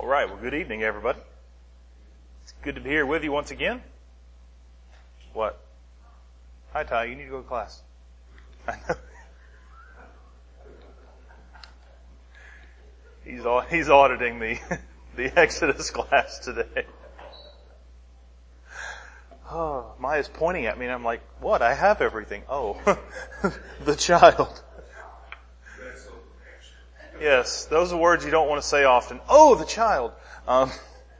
right. Well, good evening, everybody. It's good to be here with you once again. What? Hi, Ty. You need to go to class. I know. He's auditing the Exodus class today. Oh, Maya's pointing at me, and I'm like, "What? I have everything." Oh, the child. Yes, those are words you don't want to say often. Oh, the child. A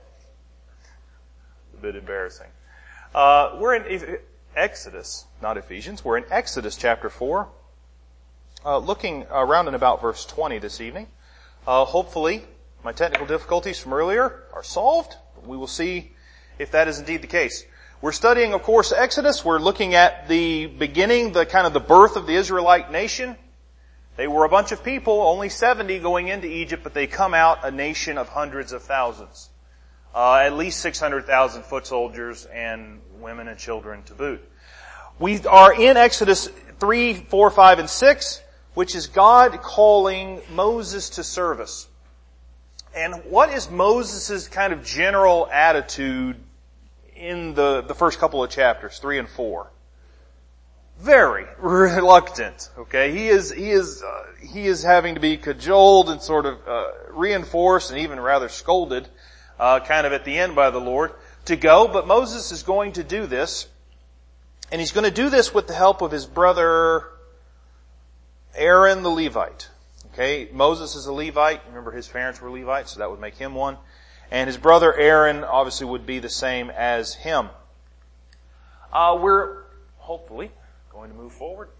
bit embarrassing. We're in Exodus, not Ephesians. We're in Exodus chapter 4, looking around and about verse 20 this evening. Hopefully, my technical difficulties from earlier are solved. We will see if that is indeed the case. We're studying, of course, Exodus. We're looking at the beginning, the birth of the Israelite nation. They were a bunch of people, only 70 going into Egypt, but they come out a nation of hundreds of thousands. At least 600,000 foot soldiers and women and children to boot. We are in Exodus 3, 4, 5, and 6, which is God calling Moses to service. And what is Moses' kind of general attitude in the first couple of chapters, 3 and 4? Very reluctant. Okay, he is having to be cajoled and sort of reinforced and even rather scolded, kind of at the end by the Lord to go. But Moses is going to do this, and he's going to do this with the help of his brother Aaron the Levite. Okay, Moses is a Levite. Remember, his parents were Levites, so that would make him one. And his brother Aaron obviously would be the same as him. We're hopefully going to move forward.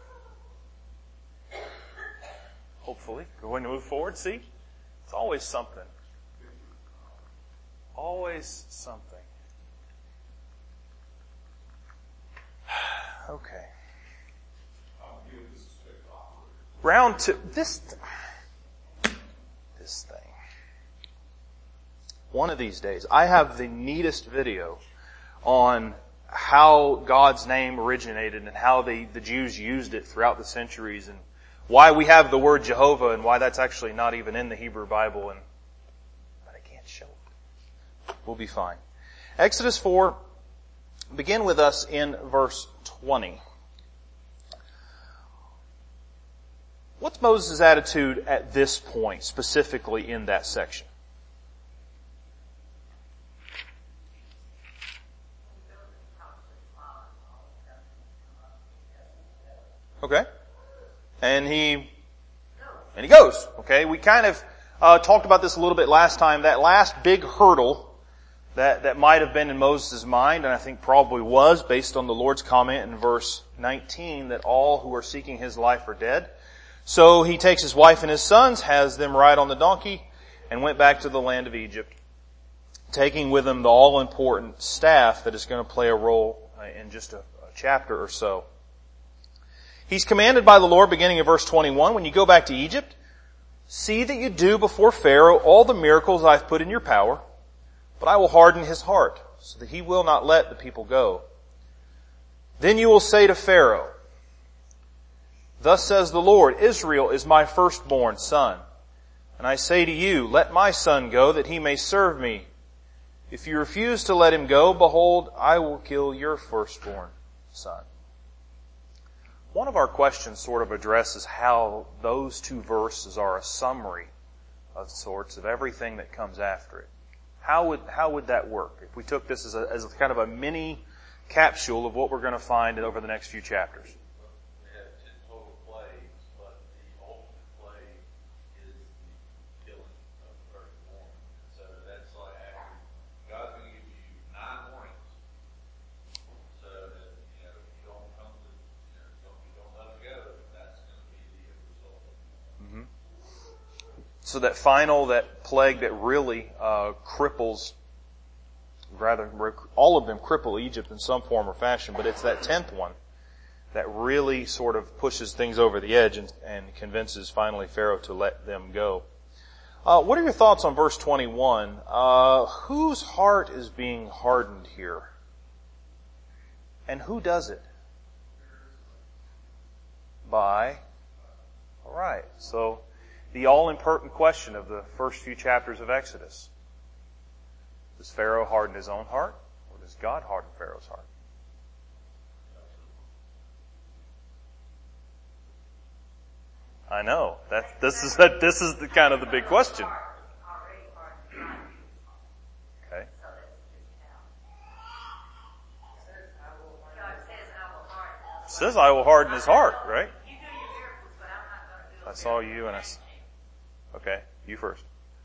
Hopefully going to move forward. See? It's always something. Always something. Okay. Round 2. This thing. One of these days, I have the neatest video on how God's name originated and how the Jews used it throughout the centuries, and why we have the word Jehovah and why that's actually not even in the Hebrew Bible, but I can't show it. We'll be fine. Exodus 4, begin with us in verse 20. What's Moses' attitude at this point, specifically in that section? Okay. And he goes. Okay. We kind of talked about this a little bit last time. That last big hurdle that might have been in Moses' mind, and I think probably was, based on the Lord's comment in verse 19, that all who are seeking his life are dead. So he takes his wife and his sons, has them ride on the donkey, and went back to the land of Egypt, taking with him the all-important staff that is going to play a role in just a chapter or so. He's commanded by the Lord, beginning of verse 21, when you go back to Egypt, see that you do before Pharaoh all the miracles I've put in your power, but I will harden his heart, so that he will not let the people go. Then you will say to Pharaoh, thus says the Lord, Israel is my firstborn son. And I say to you, let my son go, that he may serve me. If you refuse to let him go, behold, I will kill your firstborn son. One of our questions sort of addresses how those two verses are a summary of sorts of everything that comes after it. How would that work if we took this as kind of a mini capsule of what we're going to find over the next few chapters? We have 10 total plagues, but the ultimate plague is the killing of the firstborn. So that's like after God's going to give you 9 warnings. So that, if you don't come to, you don't let them go, that's going to be the result. Mm-hmm. So that plague that really cripples, rather, all of them cripple Egypt in some form or fashion, but it's that 10th one that really sort of pushes things over the edge and convinces finally Pharaoh to let them go. What are your thoughts on verse 21? Whose heart is being hardened here? And who does it? Alright, so the all-important question of the first few chapters of Exodus. Does Pharaoh harden his own heart, or does God harden Pharaoh's heart? I know. This is the kind of the big question. Okay. It says, I will harden his heart, right? I saw you and okay, you first.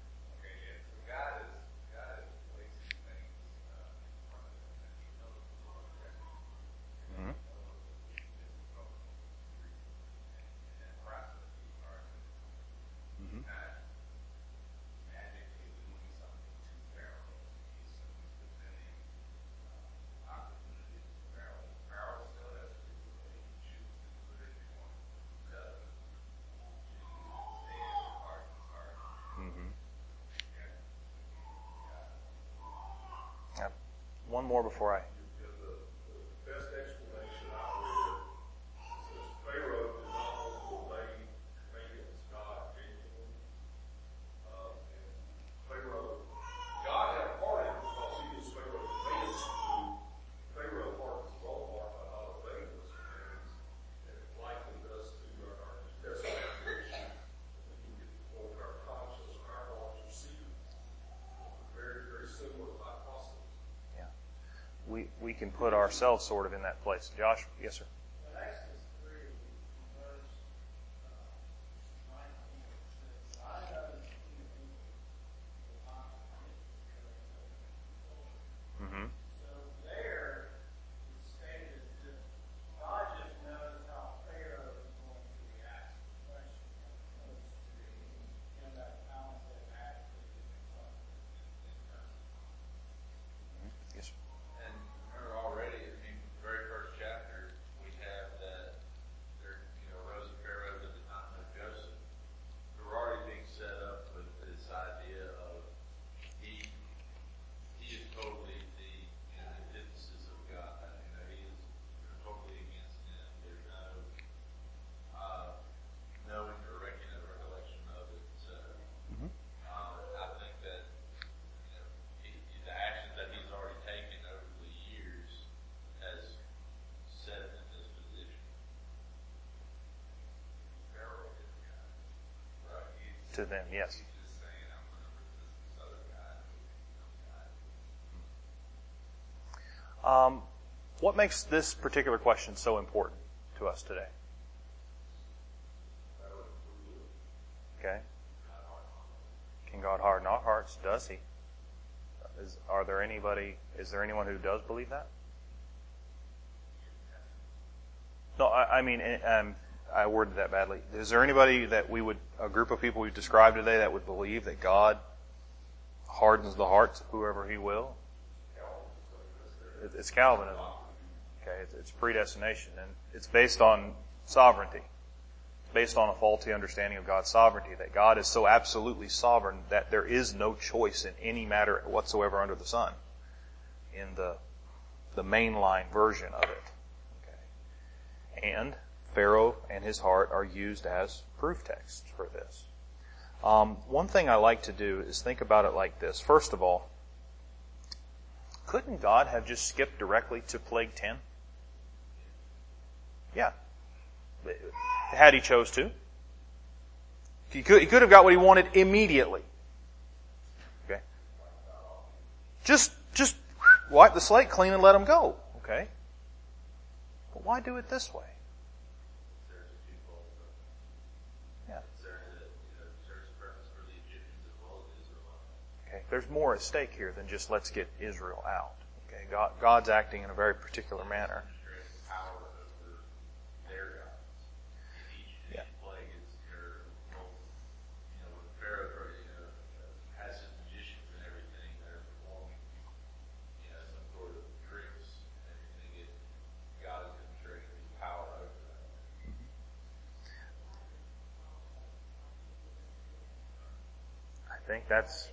One more before I. The best explanation I read says Pharaoh did not obey commandments God gave him. And Pharaoh, God had hardened because he was Pharaoh's commands to do. Pharaoh hardened his own heart by not obeying those commands. And it likely does to our New Testament issue. We can get to the point where our conscience and our hearts are sealed. Very, very similar type process. We can put ourselves sort of in that place. Josh? Yes, sir. Exodus 3, verse 19 says, I know the king of Egypt will not commit the Mm-hmm. So there, it's stated that God just knows how Pharaoh is going to react to the question as opposed to him that balance that actually is something. Yes, sir. And remember already, I mean, the very first chapter, we have that there, rose of Pharaoh at the time of Joseph. We're already being set up with this idea of he is totally the antithesis of God. He is totally against him. There's no recollection of it. So I think that the actions that he's already taken over the years has set him in this position. Pharaoh is the guy, right? To them, yes. He's just saying, I'm going to resist this other guy. What makes this particular question so important to us today? Okay. Can God harden our hearts? Does He? Is there anyone who does believe that? No, I mean, I worded that badly. Is there anybody that a group of people we've described today that would believe that God hardens the hearts of whoever He will? It's Calvinism. Okay, it's predestination, and it's based on sovereignty. It's based on a faulty understanding of God's sovereignty, that God is so absolutely sovereign that there is no choice in any matter whatsoever under the sun, in the mainline version of it. Okay. And Pharaoh and his heart are used as proof texts for this. One thing I like to do is think about it like this. First of all, couldn't God have just skipped directly to plague 10? Yeah. Had He chose to. He could have got what He wanted immediately. Okay. Just wipe the slate clean and let him go. Okay. But why do it this way? Yeah. Okay. There's more at stake here than just let's get Israel out. Okay. God's acting in a very particular manner. I think that's...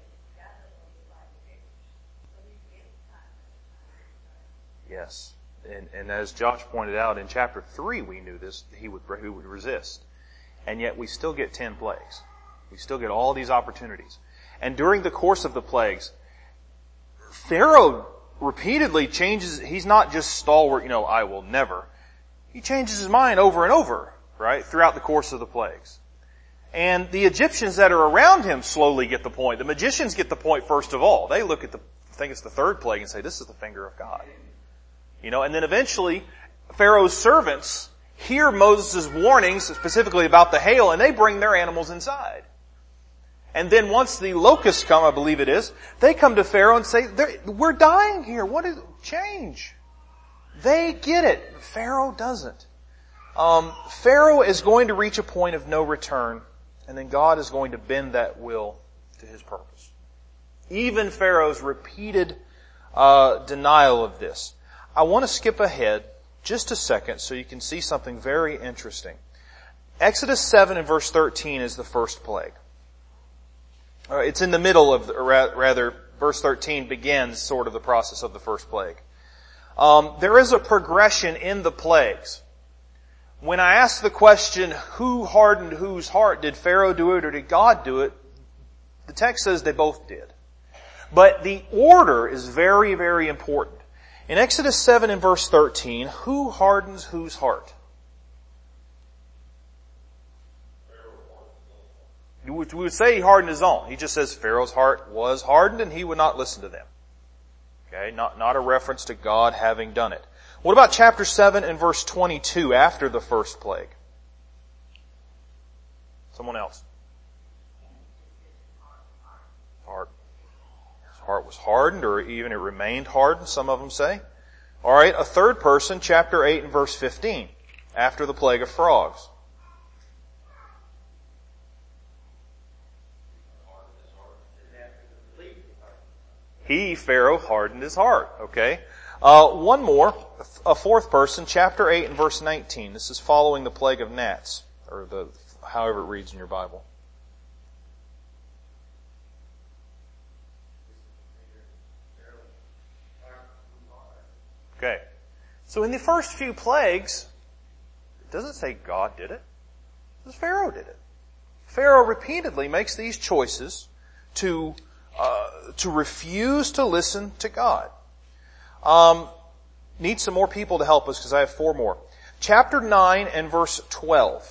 Yes. And as Josh pointed out, in chapter 3 we knew this, he would resist. And yet we still get 10 plagues. We still get all these opportunities. And during the course of the plagues, Pharaoh repeatedly changes, he's not just stalwart, I will never. He changes his mind over and over, right, throughout the course of the plagues. And the Egyptians that are around him slowly get the point. The magicians get the point first of all. They look at I think it's the third plague and say, this is the finger of God. And then eventually, Pharaoh's servants hear Moses' warnings, specifically about the hail, and they bring their animals inside. And then once the locusts come, I believe it is, they come to Pharaoh and say, we're dying here. What is change? They get it. Pharaoh doesn't. Pharaoh is going to reach a point of no return, and then God is going to bend that will to His purpose. Even Pharaoh's repeated denial of this. I want to skip ahead just a second so you can see something very interesting. Exodus 7 and verse 13 is the first plague. It's in the middle of, verse 13 begins sort of the process of the first plague. There is a progression in the plagues. When I ask the question, who hardened whose heart? Did Pharaoh do it or did God do it? The text says they both did. But the order is very, very important. In Exodus 7 and verse 13, who hardens whose heart? We would say he hardened his own. He just says Pharaoh's heart was hardened and he would not listen to them. Okay, not a reference to God having done it. What about chapter 7 and verse 22 after the first plague? Someone else. His heart was hardened, or even it remained hardened, some of them say. Alright, a third person, chapter 8 and verse 15, after the plague of frogs. Pharaoh, hardened his heart. Okay. One more, a fourth person, chapter 8 and verse 19. This is following the plague of gnats, or however it reads in your Bible. Okay. So in the first few plagues, it doesn't say God did it. It says Pharaoh did it. Pharaoh repeatedly makes these choices to refuse to listen to God. Need some more people to help us because I have 4 more. Chapter 9 and verse 12.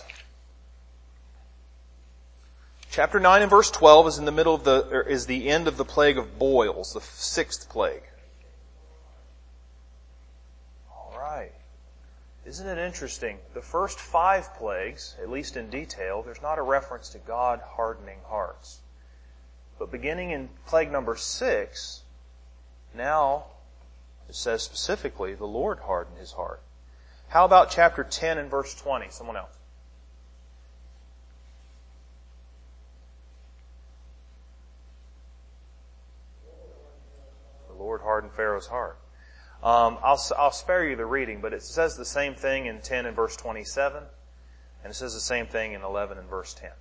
Chapter 9 and verse 12 is in the middle of is the end of the plague of boils, the 6th plague. Alright. Isn't it interesting? The first 5 plagues, at least in detail, there's not a reference to God hardening hearts. But beginning in plague number 6, now it says specifically the Lord hardened his heart. How about chapter 10 and verse 20? Someone else. The Lord hardened Pharaoh's heart. I'll spare you the reading, but it says the same thing in 10 and verse 27, and it says the same thing in 11 and verse 10.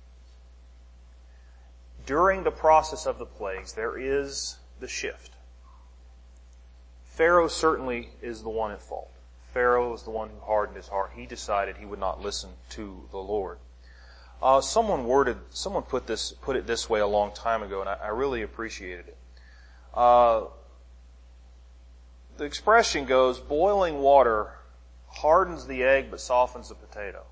During the process of the plagues, there is the shift. Pharaoh certainly is the one at fault. Pharaoh is the one who hardened his heart. He decided he would not listen to the Lord. Someone put it this way a long time ago, and I really appreciated it. The expression goes, boiling water hardens the egg but softens the potato.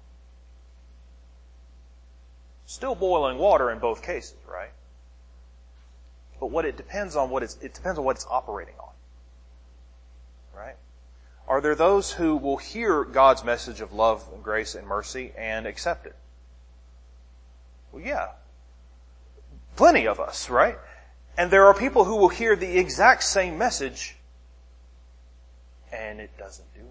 Still boiling water in both cases, right? But it depends on what it's operating on. Right? Are there those who will hear God's message of love and grace and mercy and accept it? Well, yeah. Plenty of us, right? And there are people who will hear the exact same message and it doesn't do anything.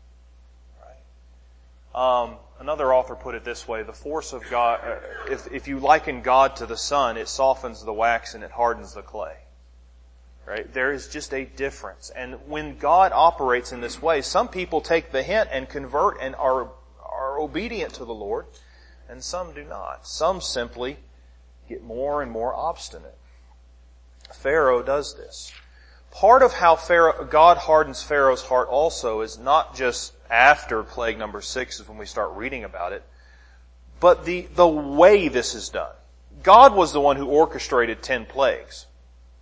Right? Another author put it this way, the force of God, if you liken God to the sun, it softens the wax and it hardens the clay. Right? There is just a difference. And when God operates in this way, some people take the hint and convert and are obedient to the Lord, and some do not. Some simply get more and more obstinate. Pharaoh does this. Part of how God hardens Pharaoh's heart also is not just after plague number 6 is when we start reading about it, but the way this is done. God was the one who orchestrated 10 plagues.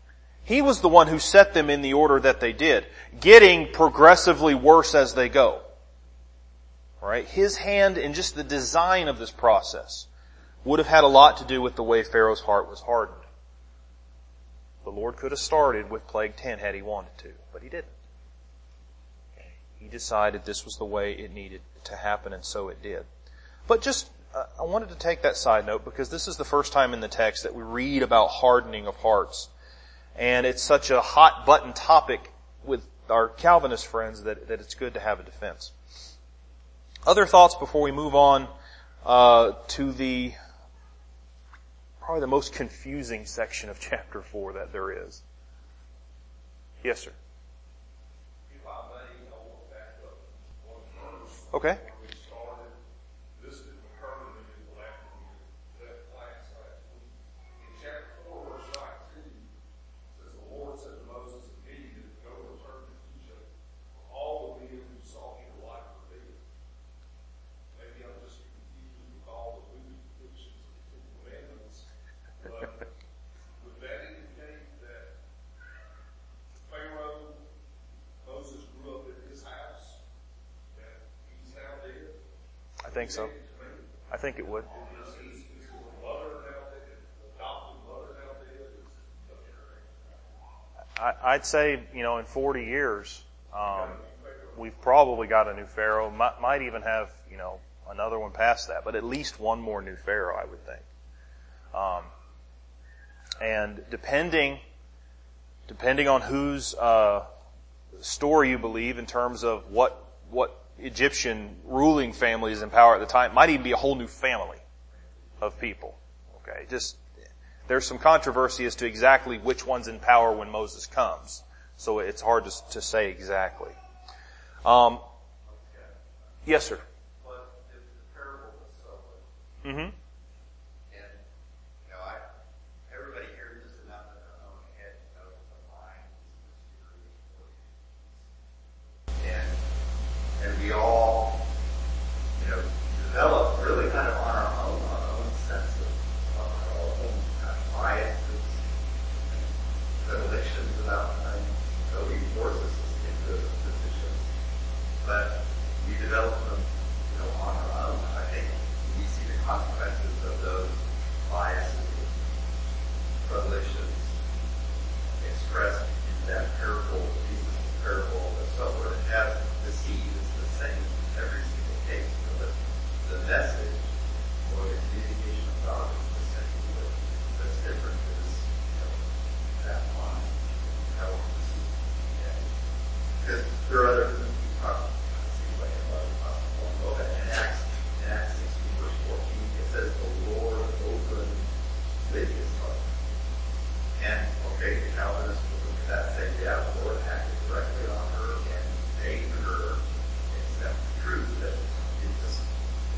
He was the one who set them in the order that they did, getting progressively worse as they go. Right? His hand in just the design of this process would have had a lot to do with the way Pharaoh's heart was hardened. The Lord could have started with plague 10 had he wanted to, but he didn't. He decided this was the way it needed to happen, and so it did. But just, I wanted to take that side note because this is the first time in the text that we read about hardening of hearts. And it's such a hot button topic with our Calvinist friends that it's good to have a defense. Other thoughts before we move on to probably the most confusing section of chapter 4 that there is. Yes, sir. If I may, I want to back up one verse. Okay. When we started, this didn't occur to me until after we left class last week. In chapter 4, verse 19, says, the Lord said to Moses and Gideon, go return to Egypt, for all the men who sought your life were dead. Maybe I'm just confused with all the movie depictions of the Ten Commandments. But would that indicate that Pharaoh, Moses grew up in his house, that he's now dead? I think so. I think it would. Is his mother now dead? Adopted mother now dead? I'd say, in 40 years, we've probably got a new Pharaoh. Might even have, another one past that, but at least one more new Pharaoh, I would think. And depending on whose story you believe in terms of what Egyptian ruling family is in power at the time, might even be a whole new family of people. Okay, there's some controversy as to exactly which one's in power when Moses comes, so it's hard to say exactly. Yes, sir. But if the parable was so Mm-hmm. everybody hears this enough in their own head to know that the mind is mysterious. And we all, develop really kind of on our own sense of our own kind of biases, predilections about things. Nobody forces us into positions, but we develop them, on our own. I think we see the consequences of those biases, predilections expressed in that parable, Jesus' parable of the sower. It has the seed is the same in every single case. So the message or the communication of God is the same. What's different is that mind, how we see it. Because there are other things we talk about. It seems like in Acts 16, verse 14, it says the Lord opened Lydia's heart. And, the Calvinists will look at that and say, yeah, the Lord acted directly on her and made her accept the truth that it doesn't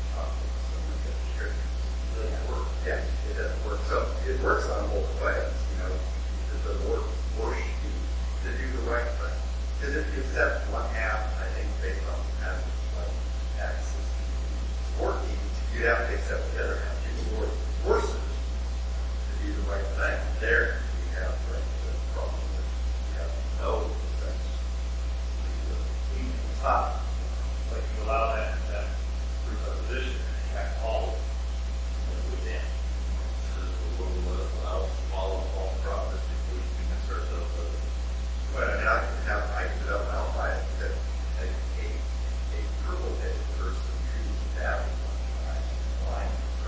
work. Yeah, it doesn't work. So it works on both ways. The Lord forced you to do the right thing. Because if you accept one half, I think based on passages like Acts 16, 14, you'd have to accept the other half. The Lord forces to do the right thing. There we have the problem that we have no sense. It's not like you allow that presupposition and you have all within. So we'll allow us to follow all the prophets if we convince ourselves of it. But I can develop my own bias that a purple-headed person chooses that one line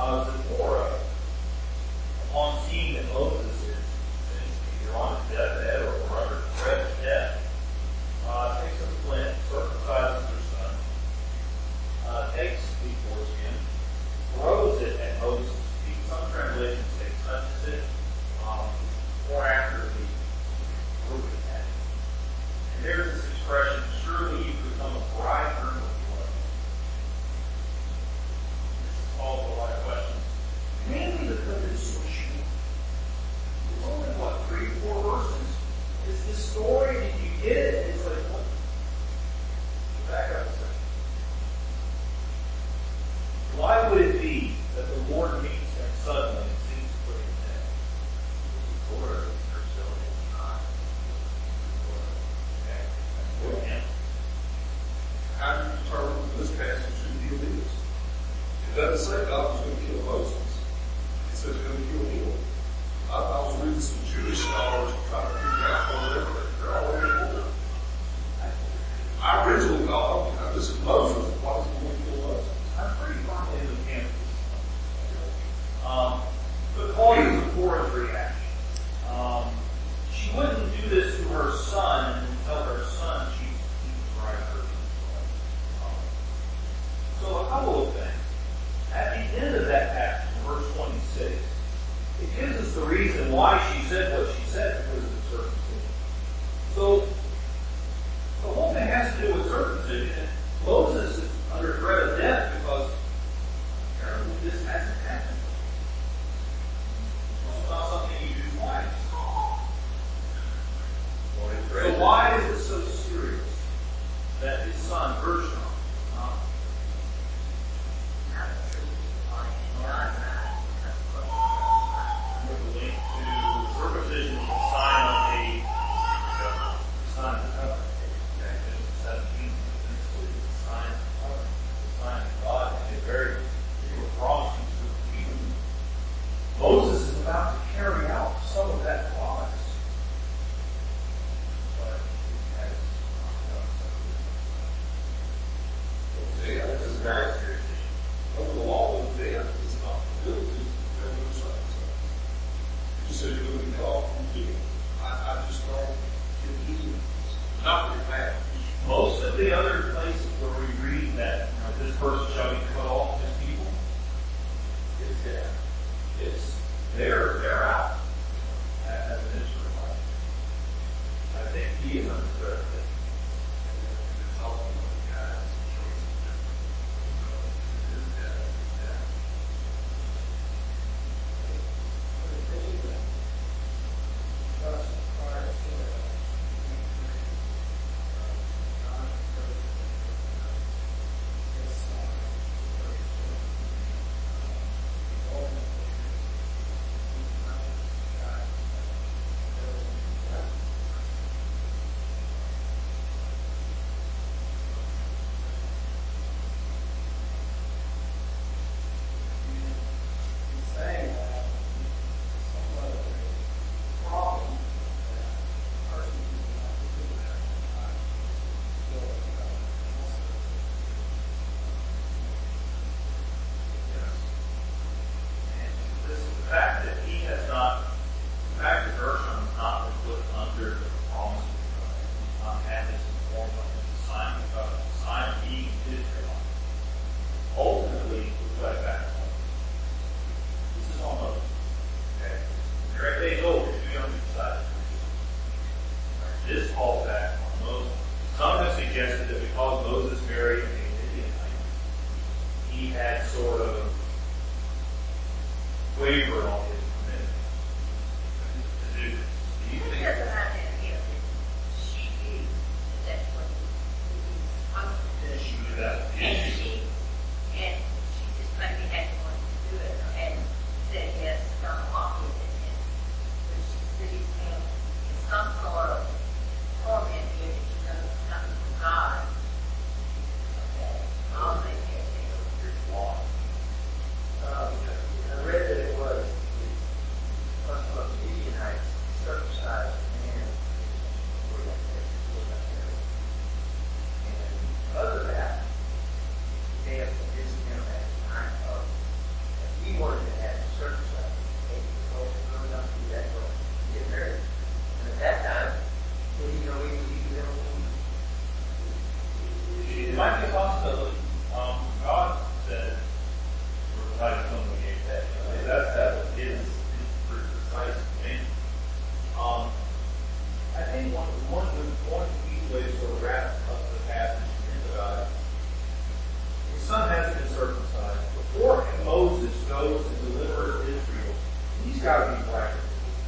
Zipporah, upon seeing that Moses is either on his deathbed or under threat of death, takes a flint, circumcises her son, takes the foreskin, throws it at Moses' feet. Some translations say touches it, or after the ruling at it. And there's this expression, surely you become a bridegroom of blood. This calls a lot of questions. Mainly because it's so short. It's only, 3-4 verses? Is this story, did you get it? It's like, what? Back up a second. Why would it be that the Lord meets him suddenly and seems to put him dead? Or they're still in time. Okay. How do you determine this passage who he is? It doesn't say God was going to kill Moses. It says he's going to kill him. I was reading some Jewish scholars trying to figure out whatever. They're all over the board. I originally thought, this is Moses. Why is he going to kill Moses? I'm pretty firmly in the camp. But calling Zipporah's reaction. She wouldn't do this to her son and then tell her son she's right her. So a couple of things. At the end of that passage, verse 26, it gives us the reason why she said what she said because of the circumcision. So the whole thing has to do with circumcision. Moses is under threat of death because apparently this hasn't happened. It's not something you do twice. So why is it so serious that his son Gershon the link to circumcision is a sign of a sign of covenant. Genesis 17 is a sign of covenant. It's a sign of God and a very particular promise to the people. Moses is about to carry out some of that promise. But he has This is very serious. Under the law of death is not guilty. You said you're going to be called from death. I just don't get it. Not very bad. most of the other places where we read that this person shall be cut off from his people, it's dead. They're out as an Israelite. I think he is under threat. It's also God's choice. It is dead. The fact that he has not, the fact that Gershon has not been put under the promise of God, not had this form of the sign of God, the sign of being Israel, ultimately was led back home. This is on Moses. Okay? You're 8 days old, you're too young to decide. This falls back on Moses. Some have suggested that because Moses married a Midianite, he had sort of wavered on his commitment to do this. Do you think? Doesn't have to be she used. That's what She was that. and she just maybe had to want to do it and said yes, gone along with it. And but she sees him in some sort of torment here that she knows coming from God. Okay. I'll make it. It's long. I read that it was the might have communicated that. That was his pretty precise opinion. I think one of the key ways to wrap up the passage and think about it, his son has been circumcised. Before Moses goes and delivers Israel, he's got to be practical.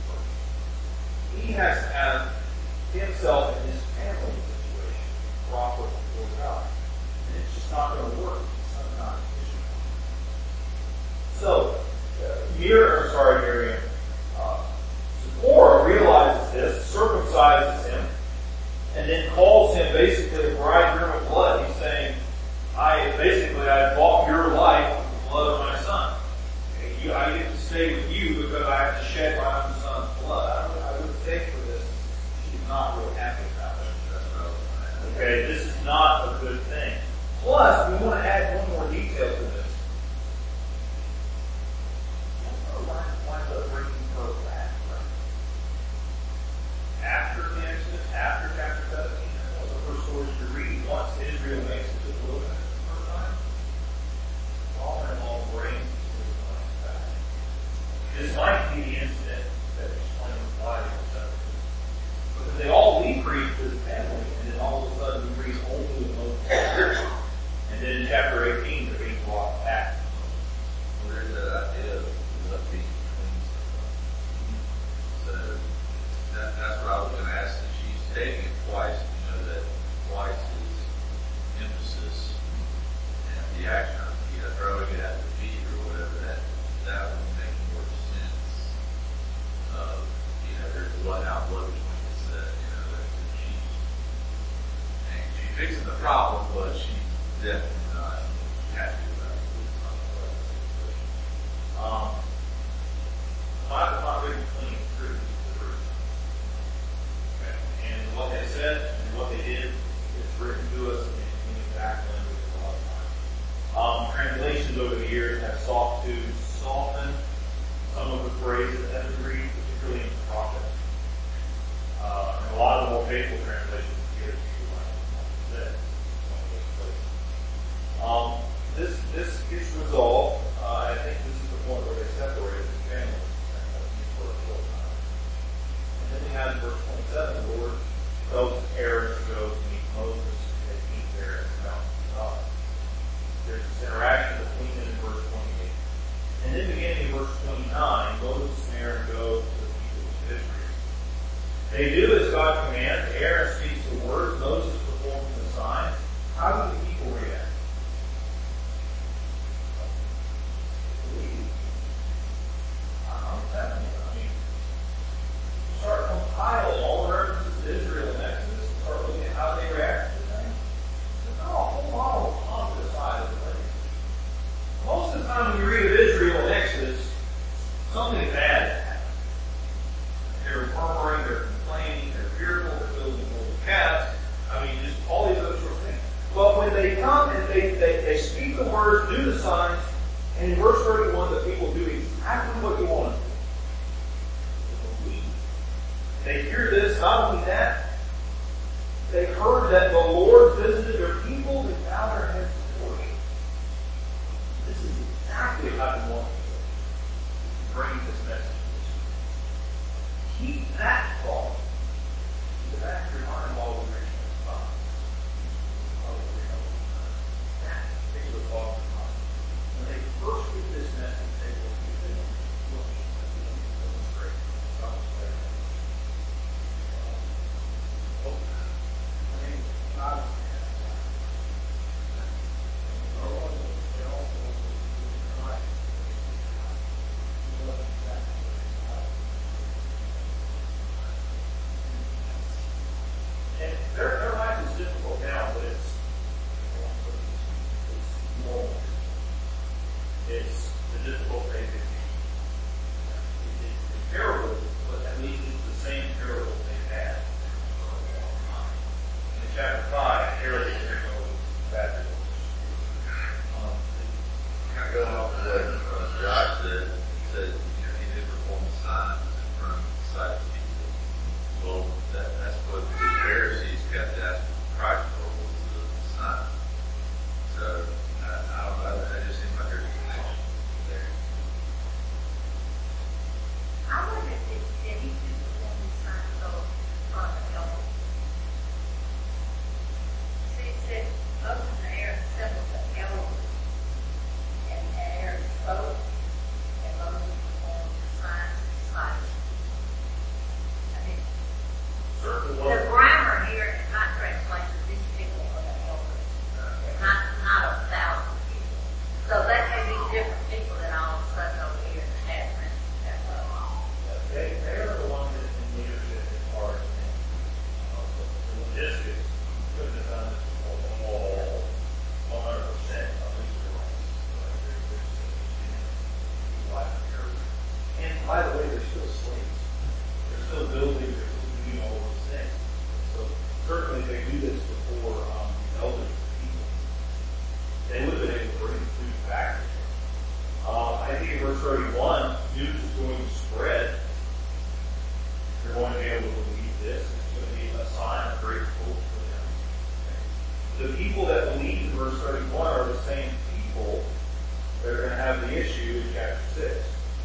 He has to have himself and his family situation proper before God. And it's just not going to work. It's not an issue. So, Miriam, Zipporah realizes this, circumcises him, and then calls him basically a bridegroom of blood. He's saying, I bought your life with the blood of my son. I get to stay with you because I have to shed my own son's blood. I would think for this, she's not real happy about it. Okay, this is not a good thing. Plus, we want to add one more detail to this. Winds up bringing her back, right? After the Exodus, after chapter 17, that's one of the first stories you read. Once Israel makes it to the wilderness the first time, father-in-law brings his wife back. This might be the incident that explains why they were separated. Because they all leave Greece with the family, and then all of a sudden we read only with Moses. And then in chapter 18, they're being brought back. Where is that idea of being clean? So that's what I was going to ask. That she's taking it twice. You know that twice is emphasis and the action. Throwing it at the feet or whatever. That would make more sense. There's one outlook between us that that she's fixing the problem, but she's definitely not happy about it. Not really clean through the roof. Okay. And what they said and what they did is written to us in exact language a lot of times. Translations over the years have sought to soften some of the phrases that we read, particularly in the prophets. And a lot of the more faithful translations give you like that. This gets resolved. I think this is the point where they separated the family for a short time. And then we have in verse 27, the Lord tells Aaron to go to meet Moses and meet there at the mountain of God. There's this interaction between them in verse 28. And then beginning in verse 29, Moses and Aaron go to the people of Israel. They do as God commands. Aaron speaks the words. Moses performs the sign. How do the people react? Start compiling all the references to Israel and Exodus and start looking at how they react to things. There's not a whole lot of positive side of the thing. Most of the time when you read of Israel and Exodus, something bad happened. They're murmuring, they're complaining, they're fearful, they're building golden calves. Just all these other sorts of things. But when they come and they speak the words, do the signs, and in verse 31, the people do exactly what you want them to do. They hear this, not only that, they heard that the Lord visited their people and bow their heads before Him. This is exactly how we want to bring this message. Keep that thought in the back of your mind while we're reading this Bible. That particular thought in mind. When they first get this message, they will be thinking, look, that was great. That was great. God and their life is difficult now, but it's normal. It's the difficult thing. It's terrible, but at least it's the same terrible they had. In chapter 5, Herod is going to go back to Kind of going off of what Josh said, he did perform signs in front of the sight of people. Well, that's what the Pharisees kept asking Christ for, was the sign. So, I don't know, that just seems like there's a connection there. still slaves. They're still building, they're still doing all those things. So certainly they do this before the elders of the people. They would have been able to bring the food back. I think in verse 31, news is going to spread. You're going to be able to believe this. It's going to be a sign of great hope for them. The people that believe in verse 31 are the same people that are going to have the issue in chapter 6. Verse 9.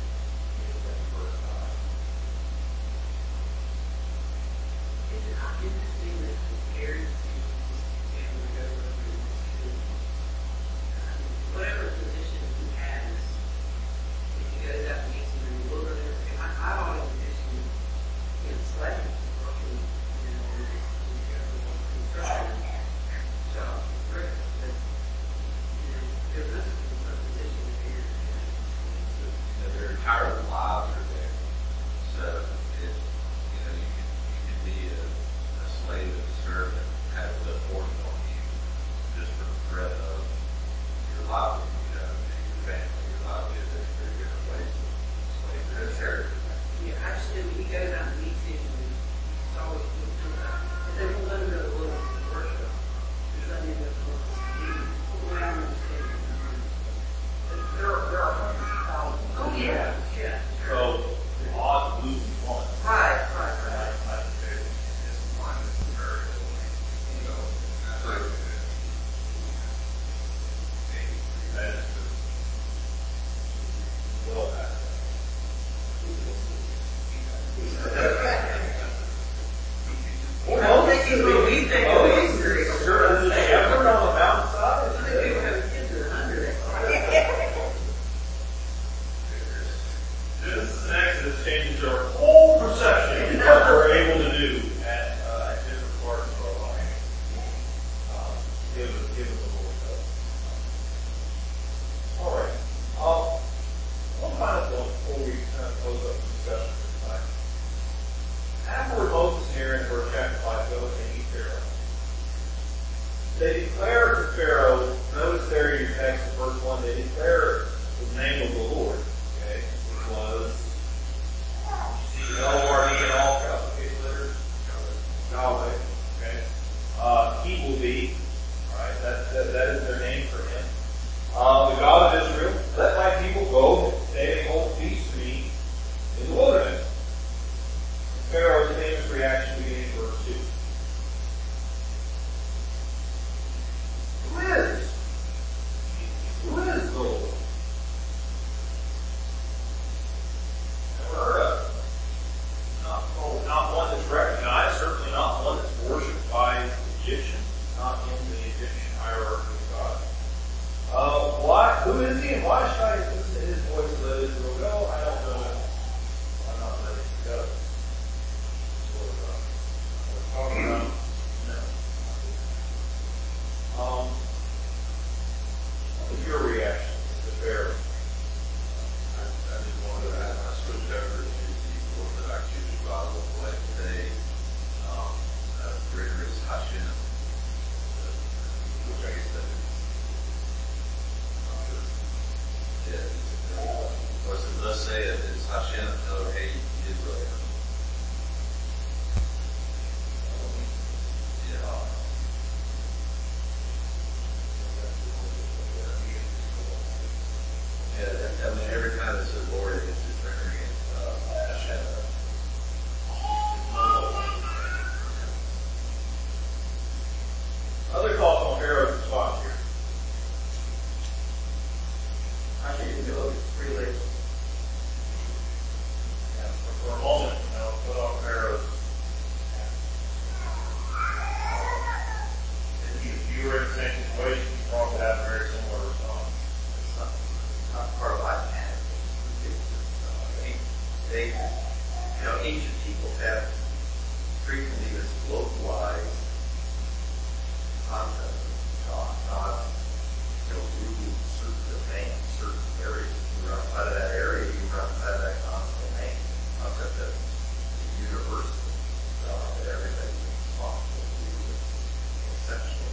Is it not interesting that compared to whatever position he has, if he goes out and meets him in the wilderness, I've always envisioned him slaving, working, in construction jobs, but there must be some position here. Their entire lives are there. So it's, you can be a slave and a servant, have the force on you just for the threat of your livelihood, and your family, your livelihood. There's very different ways of slavery. There's heritage. Yeah, actually, when he goes out and meets him, it's always and they won't let him go to the wilderness and worship. There's nothing in the way I understand it. There are hundreds of thousands. Oh, yeah. Yeah. So the odds of losing one. Right. Well, they can believe they go angry. Sure, there's a shepherd on the mountainside. They do have kids at 100. This Exodus changes our whole perception of what we're able to do at different parts of our life. Give us a little bit. All right. One final thought before we kind of close up the discussion for tonight. After Moses and Aaron were chapter 5 go and meet Pharaoh, they declare to Pharaoh, notice there in your text in verse 1, they declare the name of the Lord, okay, which was C-L-O-R-D in all capital letters, Yahweh, okay. He will be, right, that is their name for him. The God of Israel, let my people go, they may hold feast to me in the wilderness. Pharaoh's famous reaction beginning in verse 2. Who is the Lord? Never heard of it. Not one that's recognized, certainly not one that's worshipped by the Egyptians, not in the Egyptian hierarchy of God. Who is he and why should I listen to his voice and let Israel go? I don't know. I'm not letting it go. Talking about, no. What was your reaction to Pharaoh? I just wanted to add, I switched over to the Orthodox Jewish Bible like today. Rigorous Hashem, which I guess that is. Let's say it is Hashem Elohei Israel. Yeah, I mean, every time it says Lord, it's just rendering it Hashem. Other thoughts on Pharaoh's response here? I think it's pretty late. Yeah, for a moment, put on Pharaoh's. If you were in the same situation, you probably have a very similar response. Not part of my panic. They, ancient people have frequently this localized concept of God, not, rule certain domains, certain areas. If you're outside of that area, you're outside of that domain. Concept of universal, that everybody's responsible to exceptional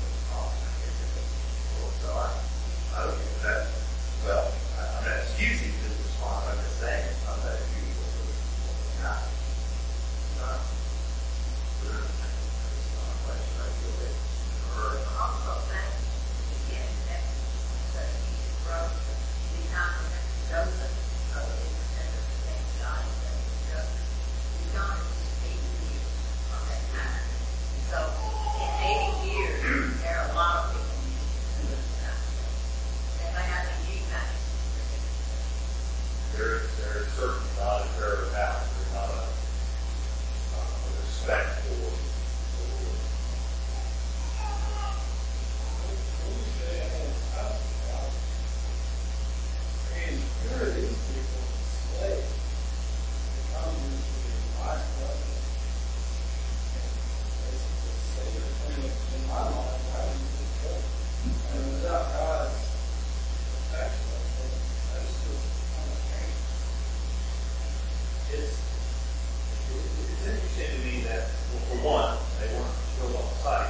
so I don't think that, well, I'm not excusing this response, I'm just saying it's not that unusual for the certainly not a Pharaoh's house. There's not a respect for the Lord. It's interesting to me that, well, for one, they weren't killed on sight.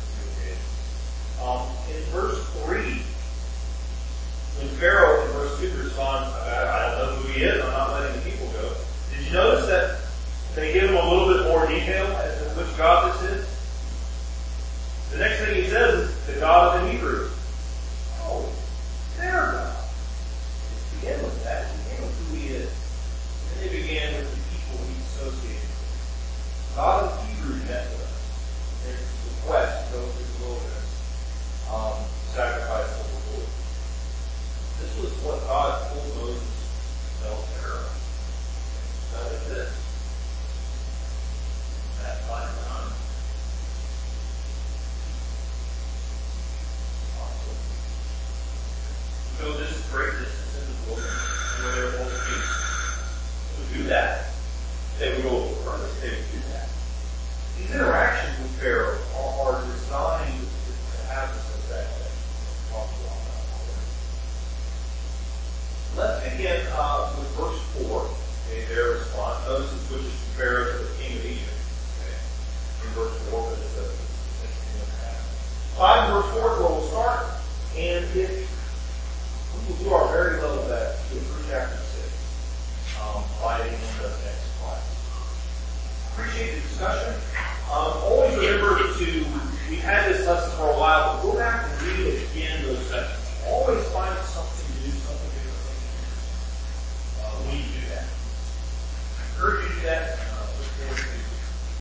In verse 3, when Pharaoh in verse 2 responds, I don't know who he is, I'm not letting the people go. Did you notice that they give him a little bit more detail as to which God this is? The next thing he says is the God of the Hebrews. Oh, their God. Let's begin with that. Begin with who he is. And then they began with the people he's associated with. God of the Hebrews met with us. There's the quest to go through the wilderness, sacrifice for the Lord. This was what God told Moses to tell Pharaoh. That is this. That time. So this is great distance in the wilderness where they're supposed to be. To do that, they would go a little further. They would do that. These interactions with Pharaoh are designed to have this effect that we talked about. Let's begin with verse 4. Okay, their response. Notice it switches from Pharaoh to the king of Egypt. Okay, in verse 4, but it's interesting what happens. 5 verse 4 is where we'll start. And if we will do our very level best to through chapter 6 by the end of next class. Appreciate the discussion. Always remember we've had this lesson for a while, but go back and read it again, those sections. Always find something new, something different. We need to do that. I encourage you to do that.